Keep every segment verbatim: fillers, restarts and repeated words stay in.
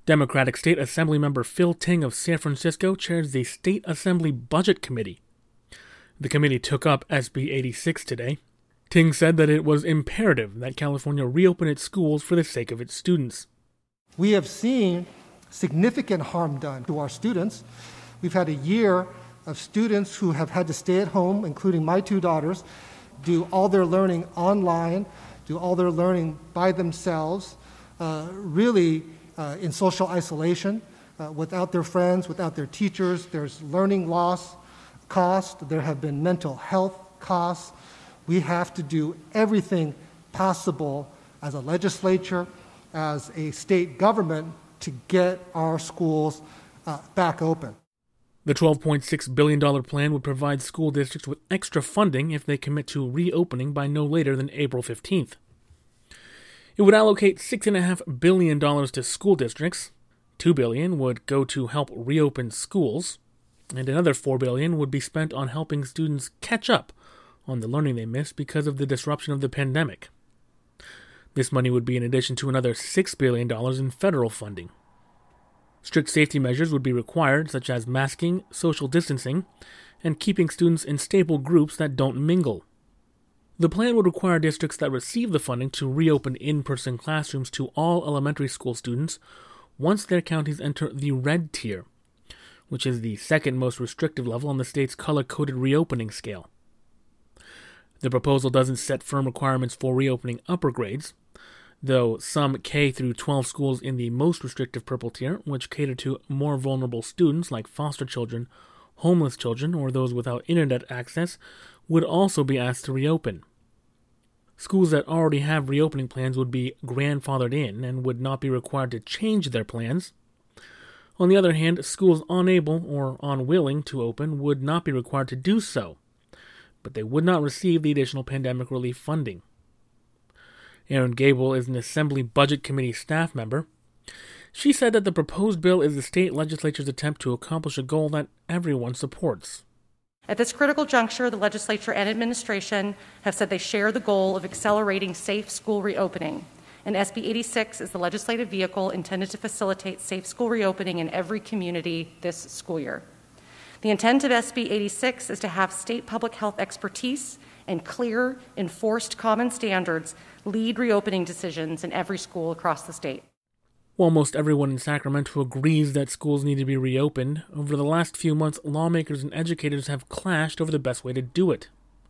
Democratic State Assembly member Phil Ting of San Francisco chairs the State Assembly Budget Committee. The committee took up S B eighty-six today. Ting said that it was imperative that California reopen its schools for the sake of its students. We have seen significant harm done to our students. We've had a year of students who have had to stay at home, including my two daughters, do all their learning online, do all their learning by themselves, uh, really uh, in social isolation, uh, without their friends, without their teachers. There's learning loss cost. There have been mental health costs. We have to do everything possible as a legislature, as a state government, to get our schools uh, back open. The twelve point six billion dollars plan would provide school districts with extra funding if they commit to reopening by no later than April fifteenth. It would allocate six point five billion dollars to school districts, two billion dollars would go to help reopen schools, and another four billion dollars would be spent on helping students catch up on the learning they missed because of the disruption of the pandemic. This money would be in addition to another six billion dollars in federal funding. Strict safety measures would be required, such as masking, social distancing, and keeping students in stable groups that don't mingle. The plan would require districts that receive the funding to reopen in-person classrooms to all elementary school students once their counties enter the red tier, which is the second most restrictive level on the state's color-coded reopening scale. The proposal doesn't set firm requirements for reopening upper grades, though some K through twelve schools in the most restrictive purple tier, which cater to more vulnerable students like foster children, homeless children, or those without internet access, would also be asked to reopen. Schools that already have reopening plans would be grandfathered in and would not be required to change their plans. On the other hand, schools unable or unwilling to open would not be required to do so, but they would not receive the additional pandemic relief funding. Erin Gable is an Assembly Budget Committee staff member. She said that the proposed bill is the state legislature's attempt to accomplish a goal that everyone supports. At this critical juncture, the legislature and administration have said they share the goal of accelerating safe school reopening, and S B eighty-six is the legislative vehicle intended to facilitate safe school reopening in every community this school year. The intent of S B eighty-six is to have state public health expertise and clear, enforced common standards lead reopening decisions in every school across the state. While most everyone in Sacramento agrees that schools need to be reopened, over the last few months, lawmakers and educators have clashed over the best way to do it.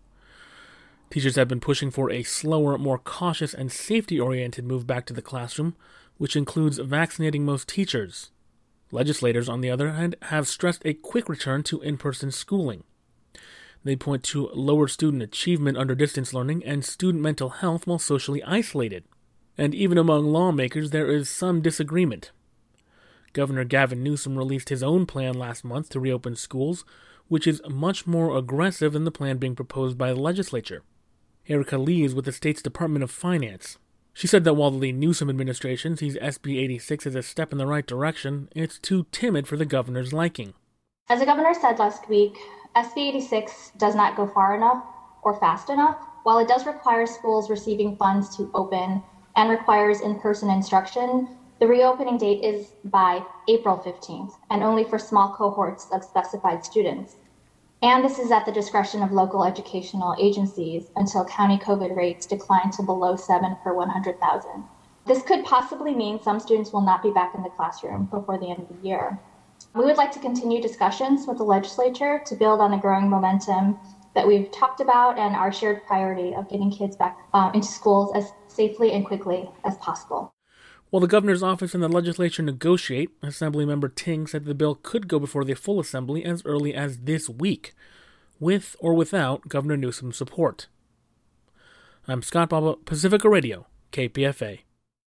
Teachers have been pushing for a slower, more cautious, and safety-oriented move back to the classroom, which includes vaccinating most teachers. Legislators, on the other hand, have stressed a quick return to in-person schooling. They point to lower student achievement under distance learning and student mental health while socially isolated. And even among lawmakers, there is some disagreement. Governor Gavin Newsom released his own plan last month to reopen schools, which is much more aggressive than the plan being proposed by the legislature. Erica Lee is with the state's Department of Finance. She said that while the Newsom administration sees S B eighty-six as a step in the right direction, it's too timid for the governor's liking. As the governor said last week, S B eighty-six does not go far enough or fast enough. While it does require schools receiving funds to open and requires in-person instruction, the reopening date is by April fifteenth, and only for small cohorts of specified students. And this is at the discretion of local educational agencies until county COVID rates decline to below seven per one hundred thousand. This could possibly mean some students will not be back in the classroom before the end of the year. We would like to continue discussions with the legislature to build on the growing momentum that we've talked about and our shared priority of getting kids back uh, into schools as safely and quickly as possible. While the governor's office and the legislature negotiate, Assemblymember Ting said the bill could go before the full assembly as early as this week, with or without Governor Newsom's support. I'm Scott Baba, Pacifica Radio, K P F A.